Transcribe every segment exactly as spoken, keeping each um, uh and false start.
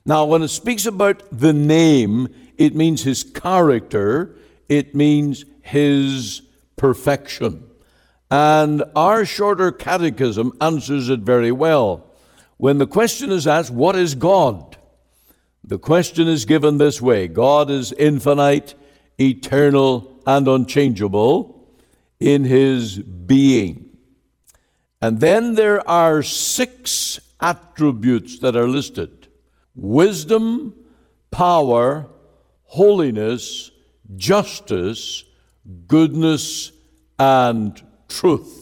Now, when it speaks about the name, it means his character, it means his perfection. And our shorter catechism answers it very well. When the question is asked, what is God? The question is given this way: God is infinite, eternal, and unchangeable in his being. And then there are six attributes that are listed: wisdom, power, holiness, justice, goodness, and truth.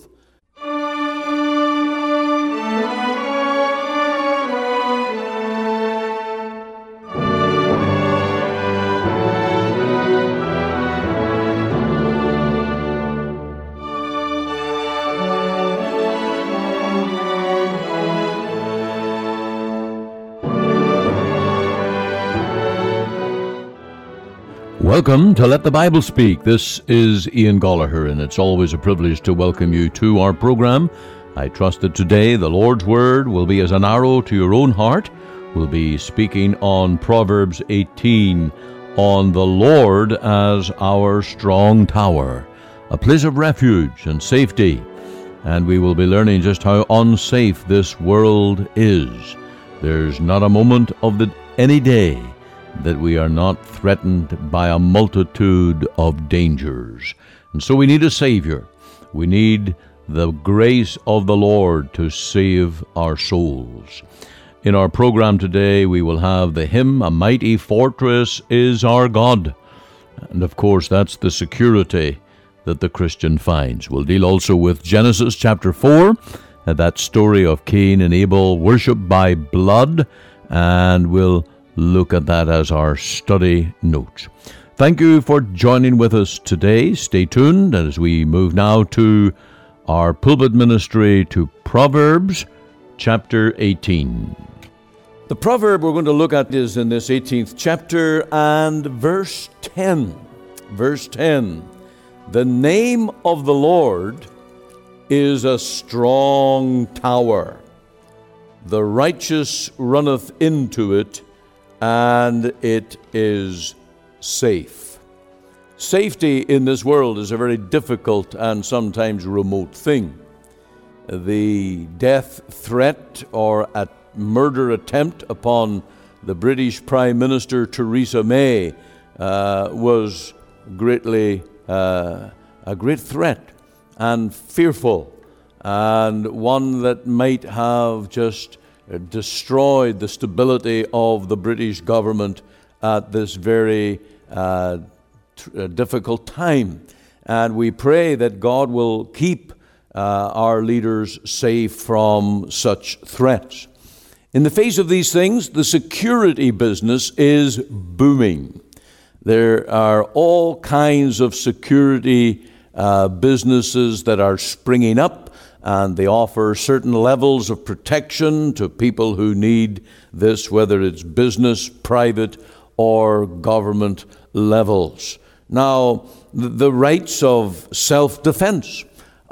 Welcome to Let the Bible Speak. This is Ian Gollaher, and it's always a privilege to welcome you to our program. I trust that today the Lord's Word will be as an arrow to your own heart. We'll be speaking on Proverbs eighteen, on the Lord as our strong tower, a place of refuge and safety. And we will be learning just how unsafe this world is. There's not a moment of the, any day that we are not threatened by a multitude of dangers. And so we need a Savior. We need the grace of the Lord to save our souls. In our program today, we will have the hymn, "A Mighty Fortress is Our God." And of course, that's the security that the Christian finds. We'll deal also with Genesis chapter four, and that story of Cain and Abel, worship by blood, and we'll look at that as our study notes. Thank you for joining with us today. Stay tuned as we move now to our pulpit ministry to Proverbs chapter eighteen. The proverb we're going to look at is in this eighteenth chapter and verse ten. Verse ten. The name of the Lord is a strong tower. The righteous runneth into it, and it is safe. Safety in this world is a very difficult and sometimes remote thing. The death threat or a murder attempt upon the British Prime Minister Theresa May uh, was greatly uh, a great threat and fearful, and one that might have just destroyed the stability of the British government at this very uh, t- difficult time. And we pray that God will keep uh, our leaders safe from such threats. In the face of these things, the security business is booming. There are all kinds of security uh, businesses that are springing up, and they offer certain levels of protection to people who need this, whether it's business, private, or government levels. Now, the rights of self-defense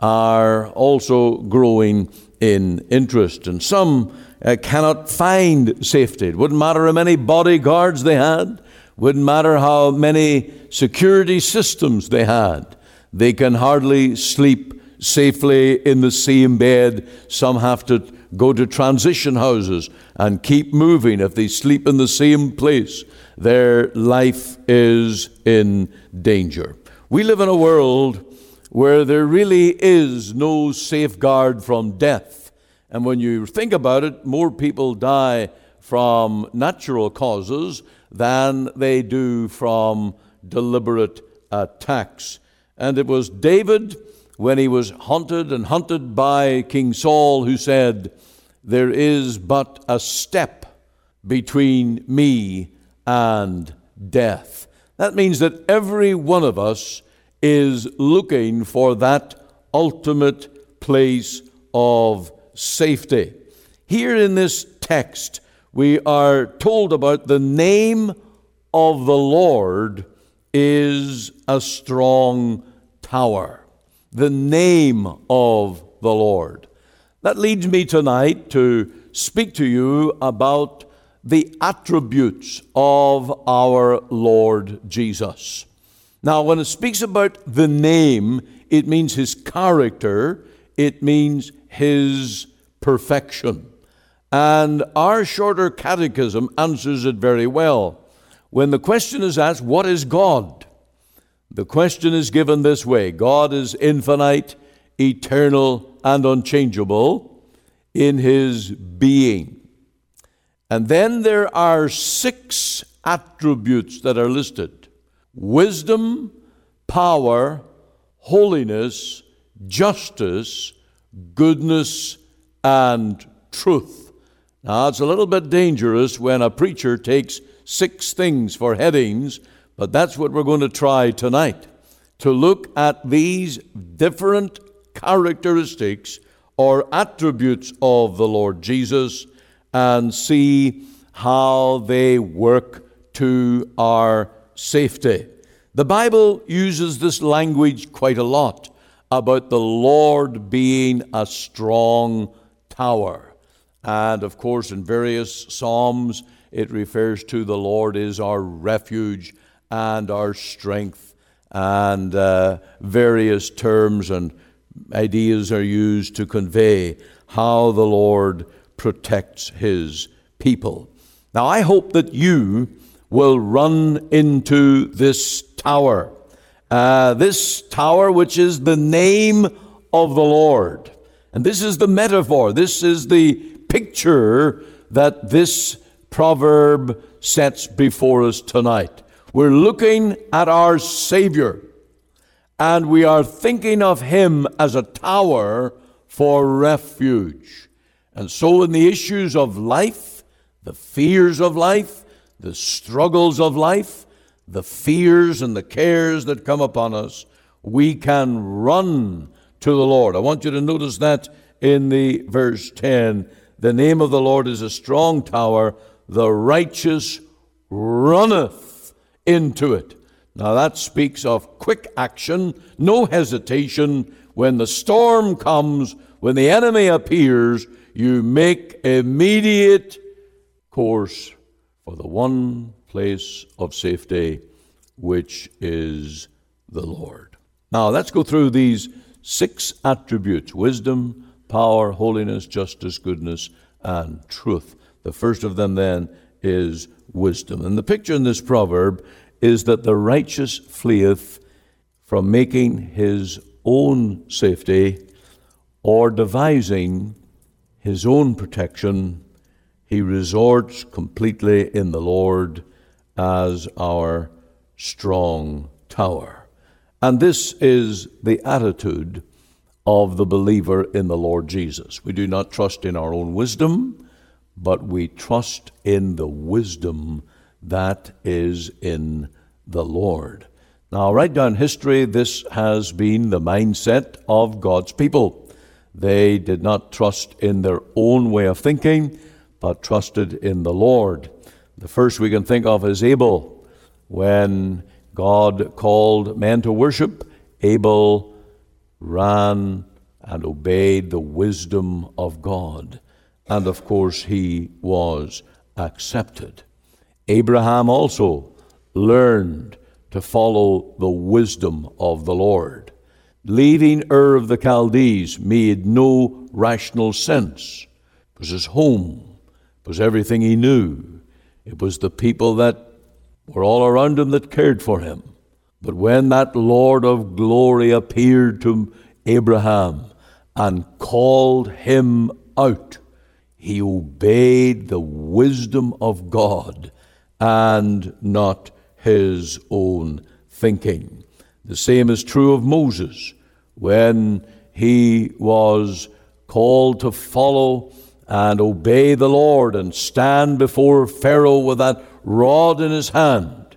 are also growing in interest, and some uh, cannot find safety. It wouldn't matter how many bodyguards they had, wouldn't matter how many security systems they had. They can hardly sleep safely in the same bed. Some have to go to transition houses and keep moving. If they sleep in the same place, their life is in danger. We live in a world where there really is no safeguard from death. And when you think about it, more people die from natural causes than they do from deliberate attacks. And it was David, when he was hunted and hunted by King Saul, who said, "There is but a step between me and death." That means that every one of us is looking for that ultimate place of safety. Here in this text, we are told about the name of the Lord is a strong tower. The name of the Lord. That leads me tonight to speak to you about the attributes of our Lord Jesus. Now, when it speaks about the name, it means his character, it means his perfection. And our shorter catechism answers it very well. When the question is asked, what is God? The question is given this way: God is infinite, eternal, and unchangeable in his being. And then there are six attributes that are listed: wisdom, power, holiness, justice, goodness, and truth. Now, it's a little bit dangerous when a preacher takes six things for headings, but that's what we're going to try tonight, to look at these different characteristics or attributes of the Lord Jesus and see how they work to our safety. The Bible uses this language quite a lot about the Lord being a strong tower. And of course, in various Psalms, it refers to the Lord is our refuge and our strength, and uh, various terms and ideas are used to convey how the Lord protects his people. Now, I hope that you will run into this tower, uh, this tower which is the name of the Lord. And this is the metaphor, this is the picture that this proverb sets before us tonight. We're looking at our Savior, and we are thinking of him as a tower for refuge. And so in the issues of life, the fears of life, the struggles of life, the fears and the cares that come upon us, we can run to the Lord. I want you to notice that in the verse ten. The name of the Lord is a strong tower. The righteous runneth into it. Now that speaks of quick action, no hesitation. When the storm comes, when the enemy appears, you make immediate course for the one place of safety, which is the Lord. Now let's go through these six attributes: wisdom, power, holiness, justice, goodness, and truth. The first of them then is wisdom. And the picture in this proverb is that the righteous fleeth from making his own safety or devising his own protection. He resorts completely in the Lord as our strong tower. And this is the attitude of the believer in the Lord Jesus. We do not trust in our own wisdom, but we trust in the wisdom that is in the Lord. Now, right down history, this has been the mindset of God's people. They did not trust in their own way of thinking, but trusted in the Lord. The first we can think of is Abel. When God called men to worship, Abel ran and obeyed the wisdom of God. And of course, he was accepted. Abraham also learned to follow the wisdom of the Lord. Leaving Ur of the Chaldees made no rational sense. It was his home. It was everything he knew. It was the people that were all around him that cared for him. But when that Lord of glory appeared to Abraham and called him out, he obeyed the wisdom of God and not his own thinking. The same is true of Moses. When he was called to follow and obey the Lord and stand before Pharaoh with that rod in his hand,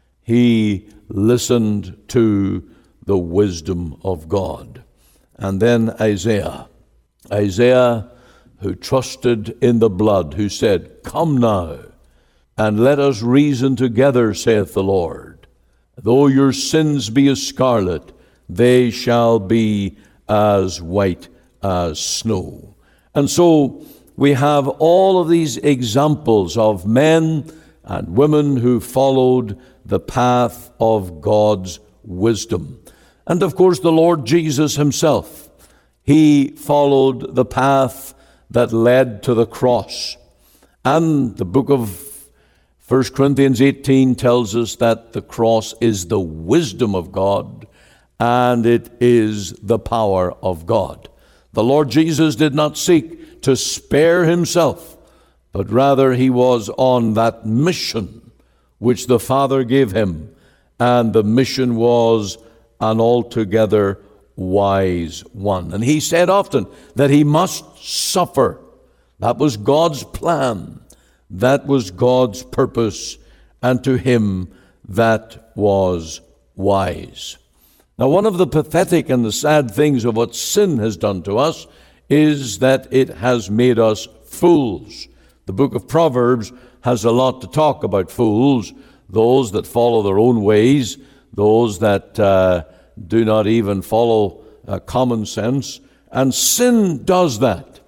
he listened to the wisdom of God. And then Isaiah. Isaiah, who trusted in the blood, who said, "Come now, and let us reason together, saith the Lord. Though your sins be as scarlet, they shall be as white as snow." And so we have all of these examples of men and women who followed the path of God's wisdom. And of course, the Lord Jesus himself, he followed the path that led to the cross. And the book of First Corinthians eighteen tells us that the cross is the wisdom of God, and it is the power of God. The Lord Jesus did not seek to spare himself, but rather he was on that mission which the Father gave him, and the mission was an altogether wise one. And he said often that he must suffer. That was God's plan. That was God's purpose, and to him that was wise. Now, one of the pathetic and the sad things of what sin has done to us is that it has made us fools. The book of Proverbs has a lot to talk about fools, those that follow their own ways, those that uh, do not even follow uh, common sense. And sin does that.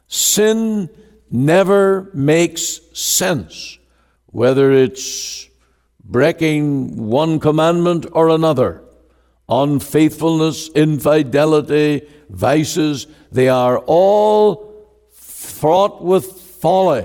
Sin never makes sense, whether it's breaking one commandment or another. Unfaithfulness, infidelity, vices, they are all fraught with folly.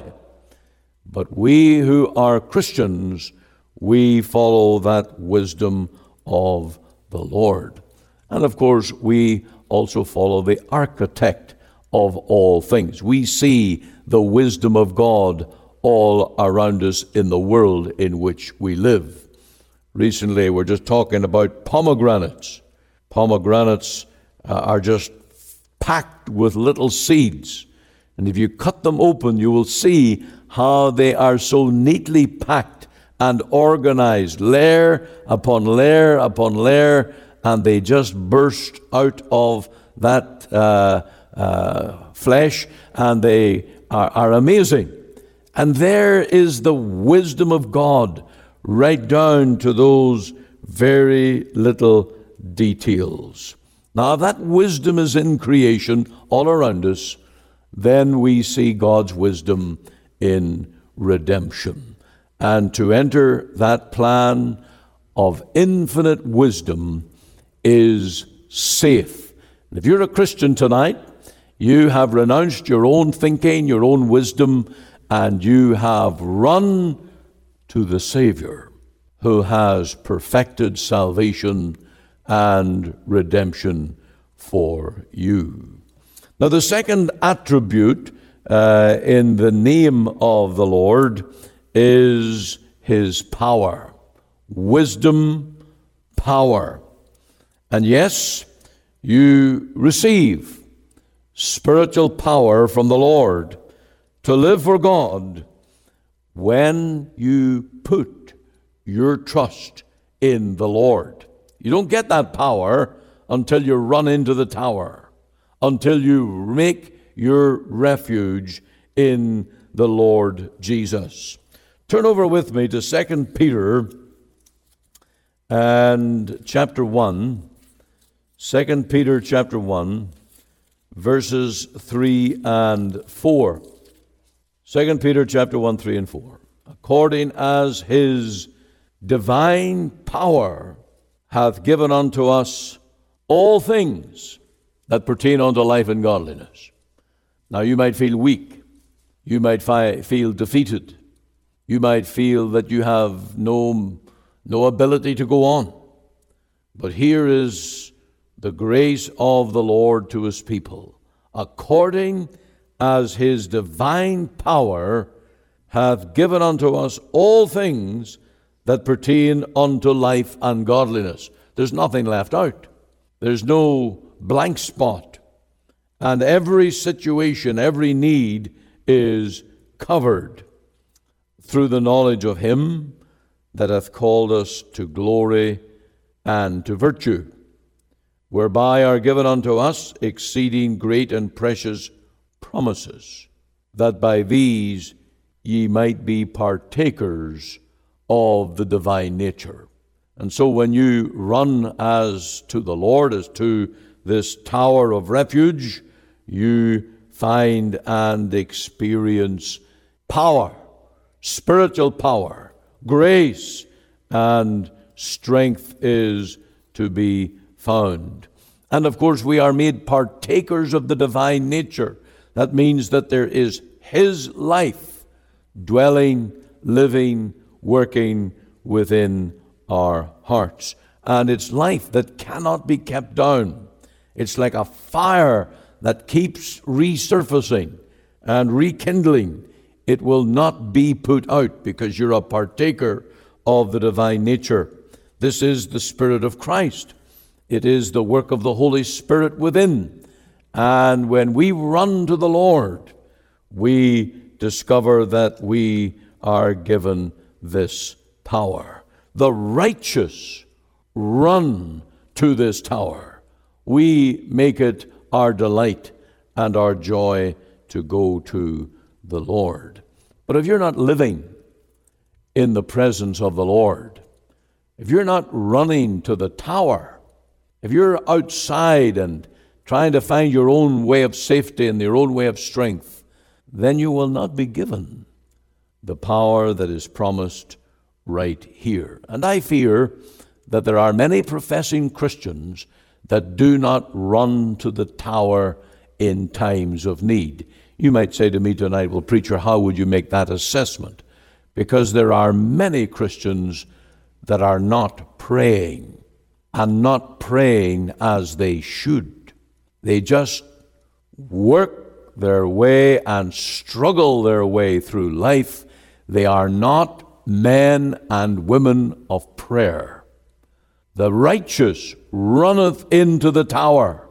But we who are Christians, we follow that wisdom of the Lord. And of course, we also follow the architect of all things. We see the wisdom of God all around us in the world in which we live. Recently, we're just talking about pomegranates. Pomegranates uh, are just packed with little seeds. And if you cut them open, you will see how they are so neatly packed and organized, layer upon layer upon layer, and they just burst out of that uh, uh, flesh, and they are, are amazing. And there is the wisdom of God right down to those very little details. Now, if that wisdom is in creation all around us, then we see God's wisdom in redemption. And to enter that plan of infinite wisdom is safe. And if you're a Christian tonight, you have renounced your own thinking, your own wisdom, and you have run to the Savior who has perfected salvation and redemption for you. Now, the second attribute uh, in the name of the Lord is his power. Wisdom, power. And yes, you receive spiritual power from the Lord to live for God when you put your trust in the Lord. You don't get that power until you run into the tower, until you make your refuge in the Lord Jesus. Turn over with me to Second Peter and chapter one. Second Peter chapter one, verses three and four. Second Peter chapter one, three and four. According as his divine power hath given unto us all things that pertain unto life and godliness. Now you might feel weak. You might fi- feel defeated. You might feel that you have no, no ability to go on. But here is the grace of the Lord to his people. According as his divine power hath given unto us all things that pertain unto life and godliness. There's nothing left out. There's no blank spot. And every situation, every need is covered through the knowledge of him that hath called us to glory and to virtue, whereby are given unto us exceeding great and precious promises, that by these ye might be partakers of the divine nature. And so when you run as to the Lord, as to this tower of refuge, you find and experience power, spiritual power, grace, and strength is to be found. And of course, we are made partakers of the divine nature. That means that there is His life dwelling, living, working within our hearts. And it's life that cannot be kept down. It's like a fire that keeps resurfacing and rekindling. It will not be put out because you're a partaker of the divine nature. This is the Spirit of Christ. It is the work of the Holy Spirit within. And when we run to the Lord, we discover that we are given this power. The righteous run to this tower. We make it our delight and our joy to go to the Lord. But if you're not living in the presence of the Lord, if you're not running to the tower, if you're outside and trying to find your own way of safety and your own way of strength, then you will not be given the power that is promised right here. And I fear that there are many professing Christians that do not run to the tower in times of need. You might say to me tonight, well, preacher, how would you make that assessment? Because there are many Christians that are not praying, and not praying as they should. They just work their way and struggle their way through life. They are not men and women of prayer. The righteous runneth into the tower,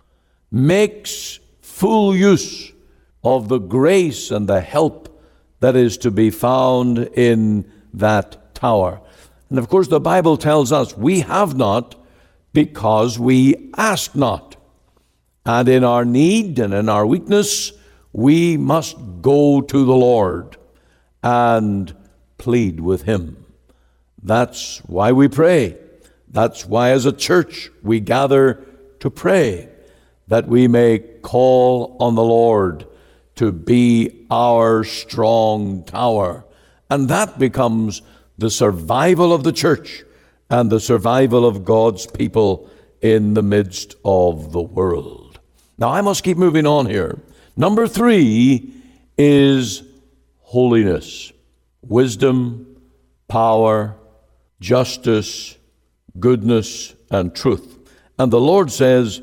makes full use of the grace and the help that is to be found in that tower. And of course, the Bible tells us we have not because we ask not. And in our need and in our weakness, we must go to the Lord and plead with Him. That's why we pray. That's why as a church we gather to pray, that we may call on the Lord to be our strong tower. And that becomes the survival of the church and the survival of God's people in the midst of the world. Now, I must keep moving on here. Number three is holiness. Wisdom, power, justice, goodness, and truth. And the Lord says,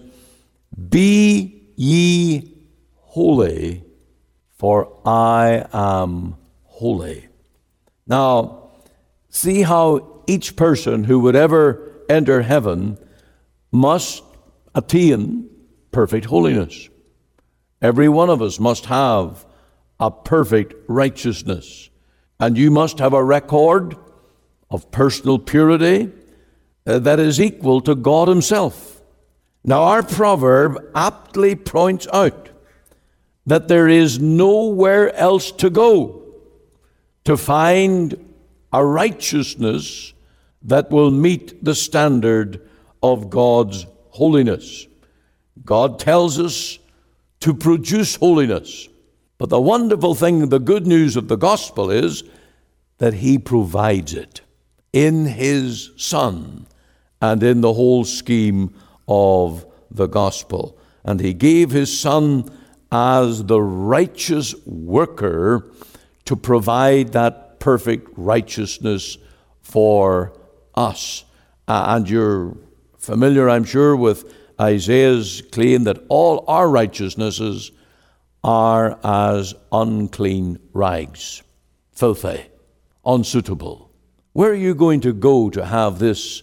"Be ye holy, for I am holy." Now, see how each person who would ever enter heaven must attain perfect holiness. Every one of us must have a perfect righteousness. And you must have a record of personal purity uh, that is equal to God Himself. Now, our proverb aptly points out that there is nowhere else to go to find a righteousness that will meet the standard of God's holiness. God tells us to produce holiness. But the wonderful thing, the good news of the gospel is that He provides it in His Son and in the whole scheme of the gospel. And He gave His Son as the righteous worker to provide that perfect righteousness for us. Uh, and you're familiar, I'm sure, with Isaiah's claim that all our righteousnesses are as unclean rags, filthy, unsuitable. Where are you going to go to have this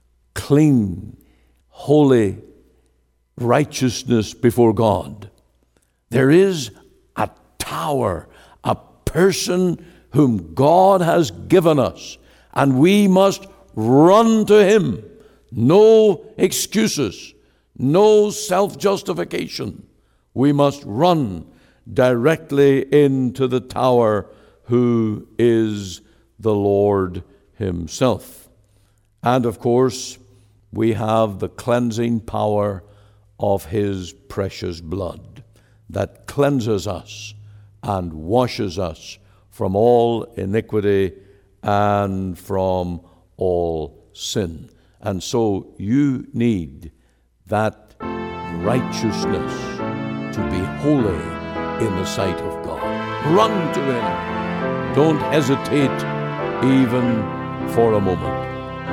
clean, holy righteousness before God? There is a tower, a person whom God has given us, and we must run to Him. No excuses, no self-justification. We must run directly into the tower, who is the Lord Himself. And of course, we have the cleansing power of His precious blood. that cleanses us and washes us from all iniquity and from all sin. And so you need that righteousness to be holy in the sight of God. Run to Him. Don't hesitate even for a moment.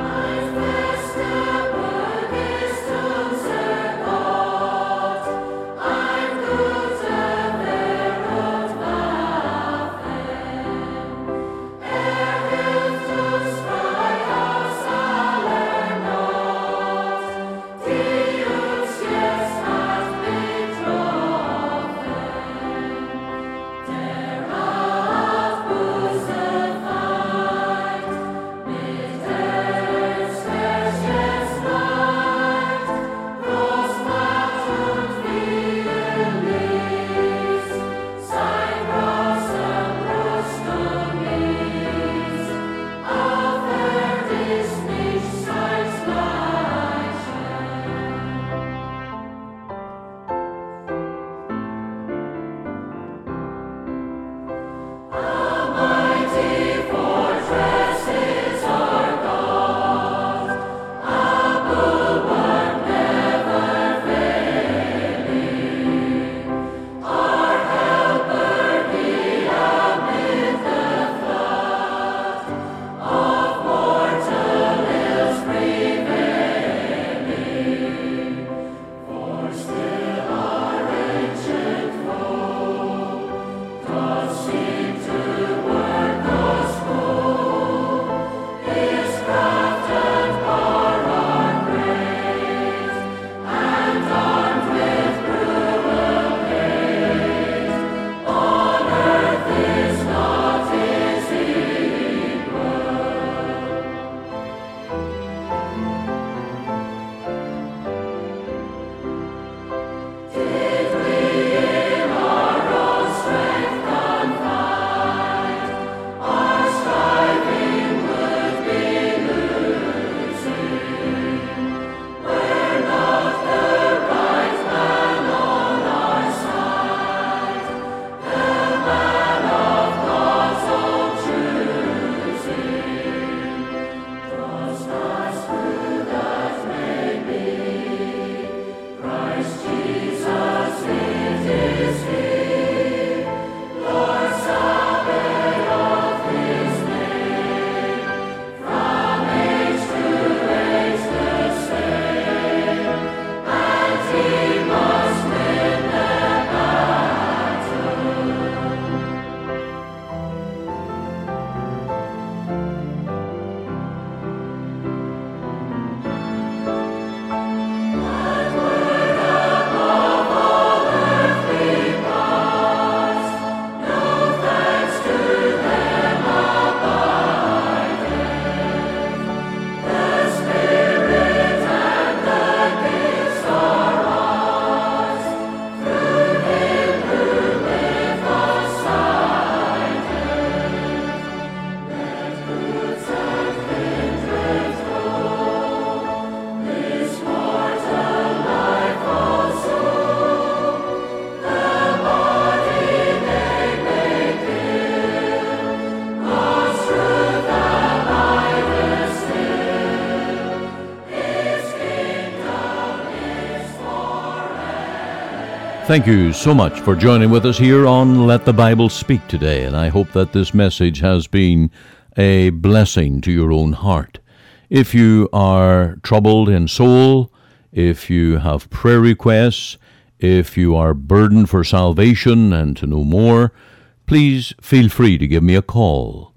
Thank you so much for joining with us here on Let the Bible Speak today, and I hope that this message has been a blessing to your own heart. If you are troubled in soul, if you have prayer requests, if you are burdened for salvation and to know more, please feel free to give me a call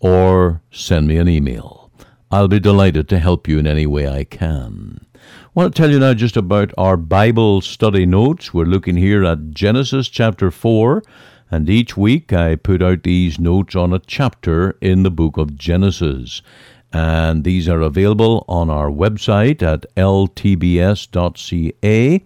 or send me an email. I'll be delighted to help you in any way I can. I want to tell you now just about our Bible study notes. We're looking here at Genesis chapter four, and each week I put out these notes on a chapter in the book of Genesis. And these are available on our website at l t b s dot c a,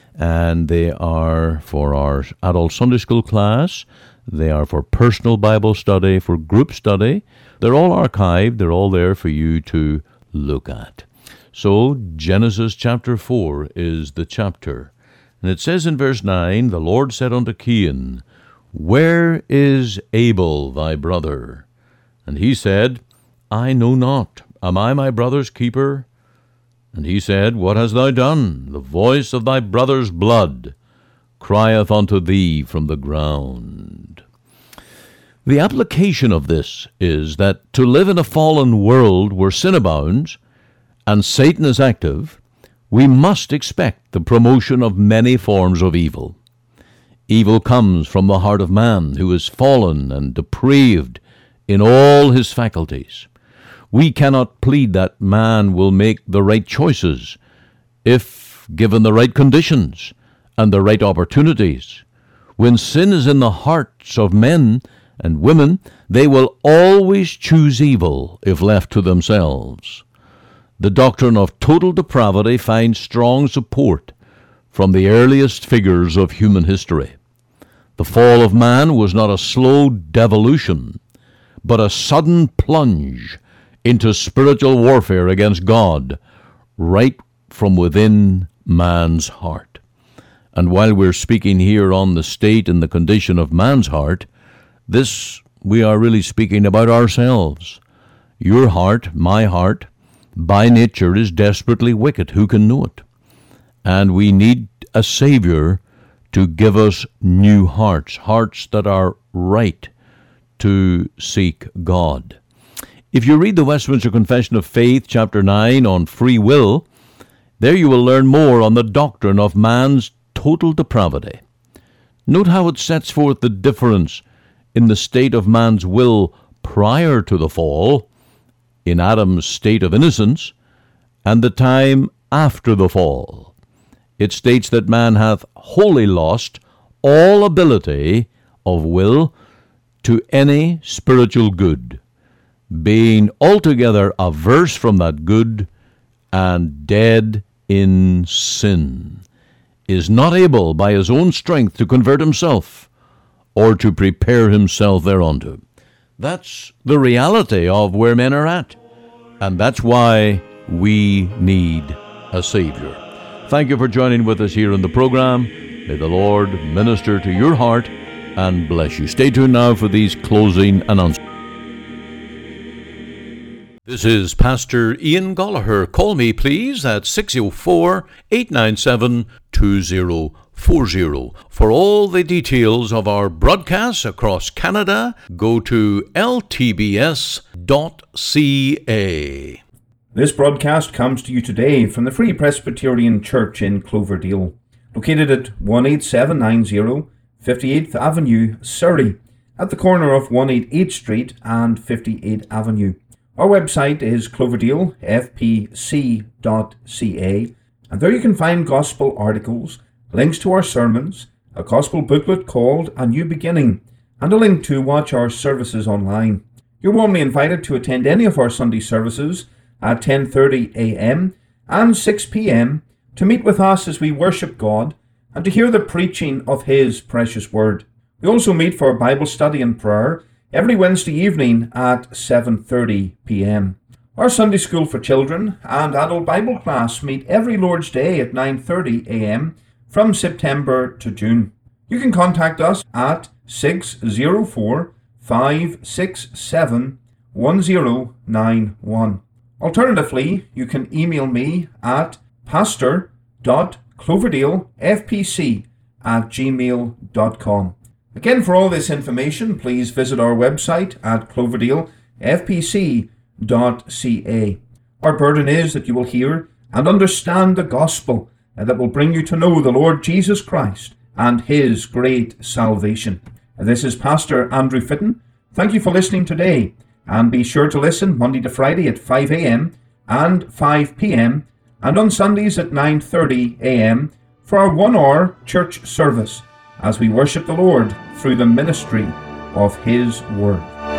and they are for our adult Sunday school class, they are for personal Bible study, for group study. They're all archived, they're all there for you to look at. So Genesis chapter four is the chapter, And it says in verse nine, the Lord said unto Cain, Where is Abel thy brother? And he said, I know not. Am I my brother's keeper? And he said, What hast thou done? The voice of thy brother's blood crieth unto thee from the ground. The application of this is that to live in a fallen world where sin abounds and Satan is active, we must expect the promotion of many forms of evil. Evil comes from the heart of man, who is fallen and depraved in all his faculties. We cannot plead that man will make the right choices if given the right conditions and the right opportunities. When sin is in the hearts of men and women, they will always choose evil if left to themselves. The doctrine of total depravity finds strong support from the earliest figures of human history. The fall of man was not a slow devolution, but a sudden plunge into spiritual warfare against God, right from within man's heart. And while we're speaking here on the state and the condition of man's heart, this we are really speaking about ourselves. Your heart, my heart, by nature is desperately wicked. Who can know it? And we need a Savior to give us new hearts, hearts that are right to seek God. If you read the Westminster Confession of Faith, chapter nine, on free will, there you will learn more on the doctrine of man's total depravity. Note how it sets forth the difference in the state of man's will prior to the fall, in Adam's state of innocence, and the time after the fall. It states that man hath wholly lost all ability of will to any spiritual good, being altogether averse from that good and dead in sin, is not able by his own strength to convert himself or to prepare himself thereunto. That's the reality of where men are at, and that's why we need a Savior. Thank you for joining with us here in the program. May the Lord minister to your heart and bless you. Stay tuned now for these closing announcements. This is Pastor Ian Gallagher. Call me, please, at six oh four, eight nine seven, two oh four oh. For all the details of our broadcasts across Canada, go to l t b s dot c a. This broadcast comes to you today from the Free Presbyterian Church in Cloverdale, located at one eight seven nine zero fifty-eighth Avenue, Surrey, at the corner of one eighty-eighth Street and fifty-eighth Avenue. Our website is cloverdale f p c dot c a, and there you can find gospel articles, links to our sermons, a gospel booklet called A New Beginning, and a link to watch our services online. You're warmly invited to attend any of our Sunday services at ten thirty a m and six p m to meet with us as we worship God and to hear the preaching of His precious Word. We also meet for Bible study and prayer every Wednesday evening at seven thirty p m Our Sunday School for Children and Adult Bible class meet every Lord's Day at nine thirty a m from September to June. You can contact us at six oh four, five six seven, one oh nine one. Alternatively, you can email me at pastor dot cloverdale f p c at gmail dot com. Again, for all this information, please visit our website at cloverdale f p c dot c a. Our burden is that you will hear and understand the gospel, and that will bring you to know the Lord Jesus Christ and His great salvation. And this is Pastor Andrew Fitton. Thank you for listening today. And be sure to listen Monday to Friday at five a m and five p m and on Sundays at nine thirty a m for our one-hour church service as we worship the Lord through the ministry of His Word.